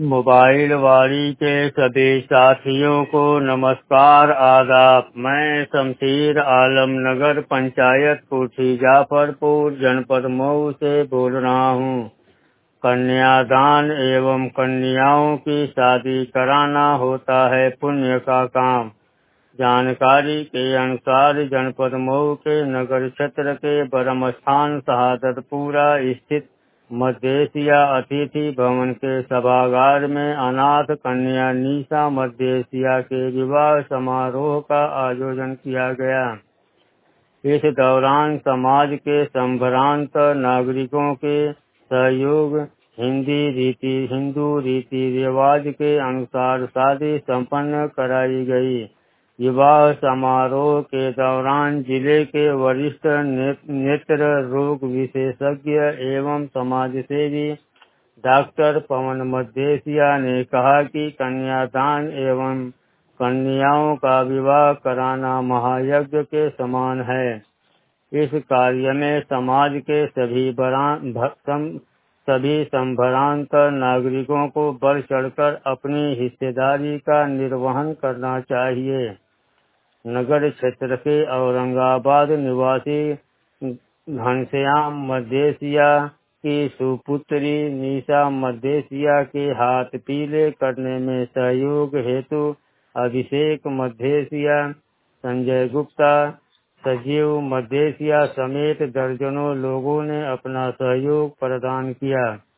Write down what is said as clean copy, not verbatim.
Mobile वाणी के सभी साथियों को नमस्कार आदाब। मैं शमशीर आलम नगर पंचायत कोठी जाफरपुर जनपद मऊ से बोल रहा हूँ। कन्यादान एवं कन्याओं की शादी कराना होता है पुण्य का काम। जानकारी के अनुसार जनपद मऊ के नगर क्षेत्र के ब्रह्मस्थान शहादतपुरा स्थित मध्य एशिया अतिथि भवन के सभागार में अनाथ कन्या निशा मध्य एशिया के विवाह समारोह का आयोजन किया गया। इस दौरान समाज के संभ्रांत नागरिकों के सहयोग हिंदू रीति रिवाज के अनुसार शादी संपन्न कराई गई। विवाह समारोह के दौरान जिले के वरिष्ठ नेत्र रोग विशेषज्ञ एवं समाजसेवी डॉक्टर पवन मध्य ने कहा कि कन्यादान एवं कन्याओं का विवाह कराना महायज्ञ के समान है। इस कार्य में समाज के सभी संभ्रांत नागरिकों को बढ़ चढ़कर अपनी हिस्सेदारी का निर्वहन करना चाहिए। नगर क्षेत्र के औरंगाबाद निवासी घनश्याम मध्य की सुपुत्री निशा मध्य के हाथ पीले करने में सहयोग हेतु अभिषेक मध्य, संजय गुप्ता, सजीव मध्य समेत दर्जनों लोगों ने अपना सहयोग प्रदान किया।